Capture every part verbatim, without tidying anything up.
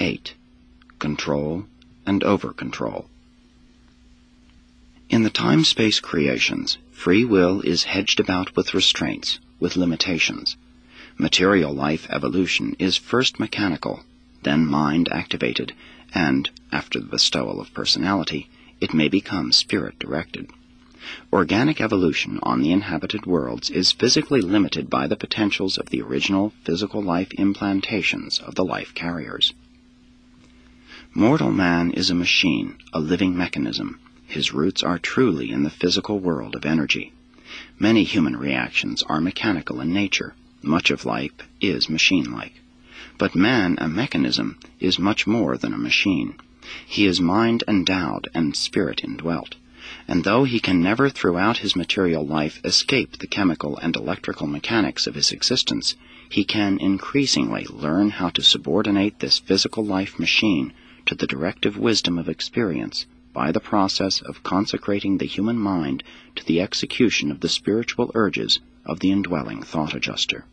eight. Control and over-control. In the time-space creations, free will is hedged about with restraints, with limitations. Material life evolution is first mechanical, then mind-activated, and, after the bestowal of personality, it may become spirit-directed. Organic evolution on the inhabited worlds is physically limited by the potentials of the original physical life implantations of the life carriers. Mortal man is a machine, a living mechanism. His roots are truly in the physical world of energy. Many human reactions are mechanical in nature. Much of life is machine-like. But man, a mechanism, is much more than a machine. He is mind-endowed and spirit-indwelt. And though he can never throughout his material life escape the chemical and electrical mechanics of his existence, he can increasingly learn how to subordinate this physical life machine to the directive wisdom of experience by the process of consecrating the human mind to the execution of the spiritual urges of the indwelling thought adjuster.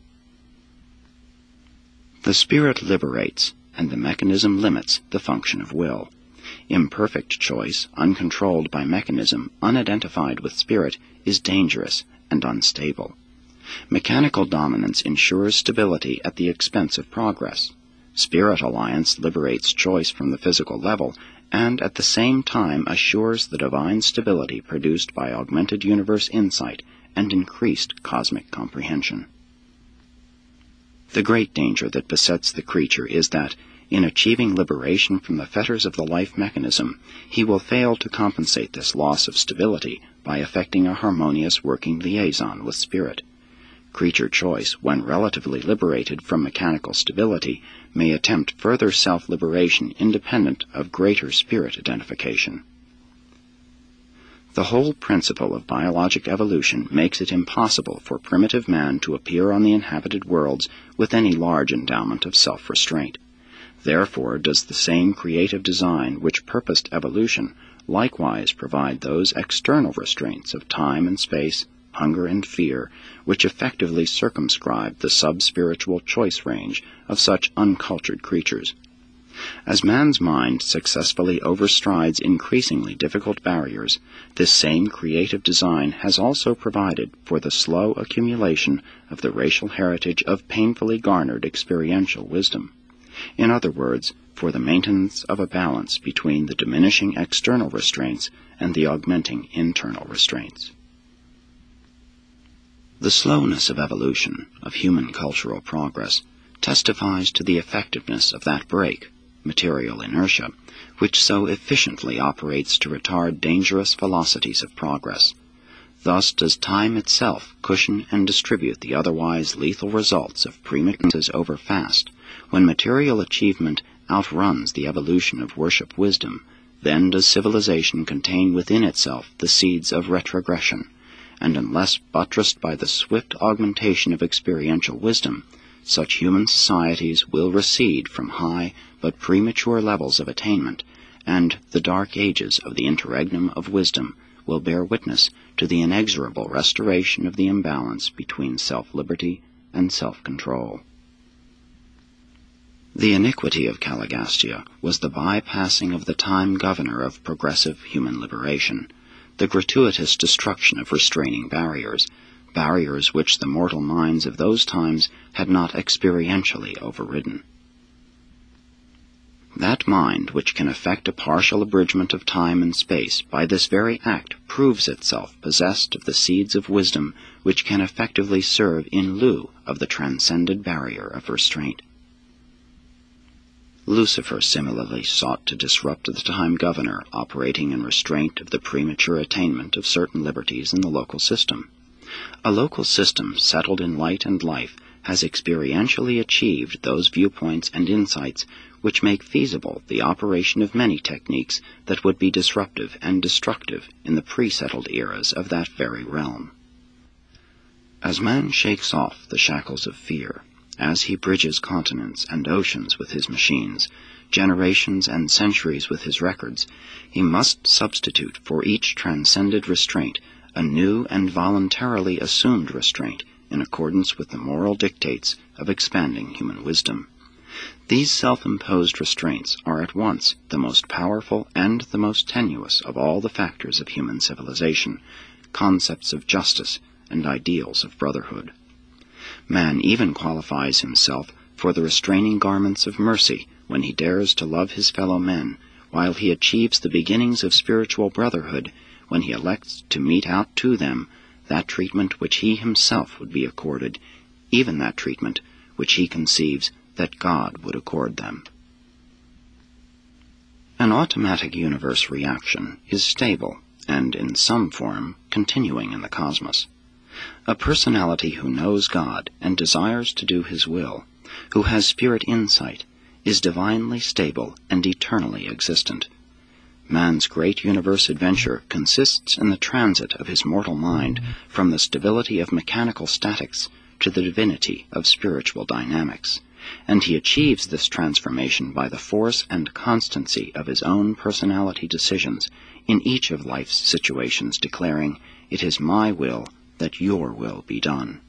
The spirit liberates, and the mechanism limits the function of will. Imperfect choice, uncontrolled by mechanism, unidentified with spirit, is dangerous and unstable. Mechanical dominance ensures stability at the expense of progress. Spirit alliance liberates choice from the physical level and at the same time assures the divine stability produced by augmented universe insight and increased cosmic comprehension. The great danger that besets the creature is that, in achieving liberation from the fetters of the life mechanism, he will fail to compensate this loss of stability by effecting a harmonious working liaison with spirit. Creature choice, when relatively liberated from mechanical stability, may attempt further self-liberation independent of greater spirit identification. The whole principle of biologic evolution makes it impossible for primitive man to appear on the inhabited worlds with any large endowment of self-restraint. Therefore does the same creative design which purposed evolution likewise provide those external restraints of time and space, hunger and fear, which effectively circumscribe the sub-spiritual choice range of such uncultured creatures. As man's mind successfully overstrides increasingly difficult barriers, this same creative design has also provided for the slow accumulation of the racial heritage of painfully garnered experiential wisdom. In other words, for the maintenance of a balance between the diminishing external restraints and the augmenting internal restraints. The slowness of evolution, of human cultural progress, testifies to the effectiveness of that brake, material inertia, which so efficiently operates to retard dangerous velocities of progress. Thus does time itself cushion and distribute the otherwise lethal results of premature over fast. When material achievement outruns the evolution of worship wisdom, then does civilization contain within itself the seeds of retrogression, and unless buttressed by the swift augmentation of experiential wisdom, such human societies will recede from high but premature levels of attainment, and the dark ages of the interregnum of wisdom will bear witness to the inexorable restoration of the imbalance between self-liberty and self-control. The iniquity of Caligastia was the bypassing of the time governor of progressive human liberation, the gratuitous destruction of restraining barriers, barriers which the mortal minds of those times had not experientially overridden. That mind which can effect a partial abridgment of time and space by this very act proves itself possessed of the seeds of wisdom which can effectively serve in lieu of the transcended barrier of restraint. Lucifer similarly sought to disrupt the time governor operating in restraint of the premature attainment of certain liberties in the local system. A local system settled in light and life has experientially achieved those viewpoints and insights which make feasible the operation of many techniques that would be disruptive and destructive in the pre-settled eras of that very realm. As man shakes off the shackles of fear, as he bridges continents and oceans with his machines, generations and centuries with his records, he must substitute for each transcended restraint a new and voluntarily assumed restraint in accordance with the moral dictates of expanding human wisdom. These self-imposed restraints are at once the most powerful and the most tenuous of all the factors of human civilization, concepts of justice and ideals of brotherhood. Man even qualifies himself for the restraining garments of mercy when he dares to love his fellow men, while he achieves the beginnings of spiritual brotherhood when he elects to mete out to them that treatment which he himself would be accorded, even that treatment which he conceives that God would accord them. An automatic universe reaction is stable and, in some form, continuing in the cosmos. A personality who knows God and desires to do His will, who has spirit insight, is divinely stable and eternally existent. Man's great universe adventure consists in the transit of his mortal mind from the stability of mechanical statics to the divinity of spiritual dynamics, and he achieves this transformation by the force and constancy of his own personality decisions in each of life's situations, declaring, "It is my will that your will be done."